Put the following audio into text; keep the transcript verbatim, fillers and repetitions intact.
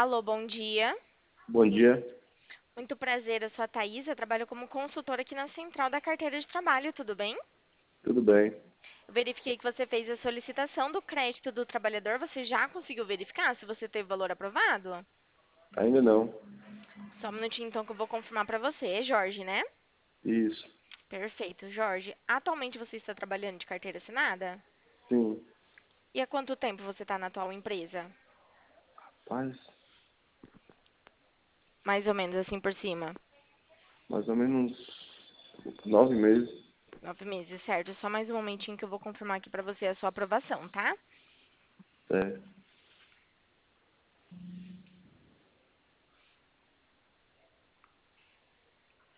Alô, bom dia. Bom dia, Muito prazer, eu sou a Thaís, eu trabalho como consultora aqui na Central da Carteira de Trabalho, tudo bem? tudo bem? Eu verifiquei que você fez a solicitação do crédito do trabalhador, você já conseguiu verificar se você teve valor aprovado? Ainda não. Só um minutinho então que eu vou confirmar para você, é Jorge, né? Isso, Perfeito, Jorge. Atualmente você está trabalhando de carteira assinada? sim. E há quanto tempo você está na atual empresa? Faz Mais ou menos assim por cima. mais ou menos nove meses. Nove meses, certo? Só mais um momentinho que eu vou confirmar aqui para você a sua aprovação, tá? É.